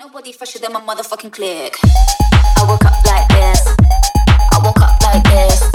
nobody fresher than my motherfucking click. I woke up like this. I woke up like this.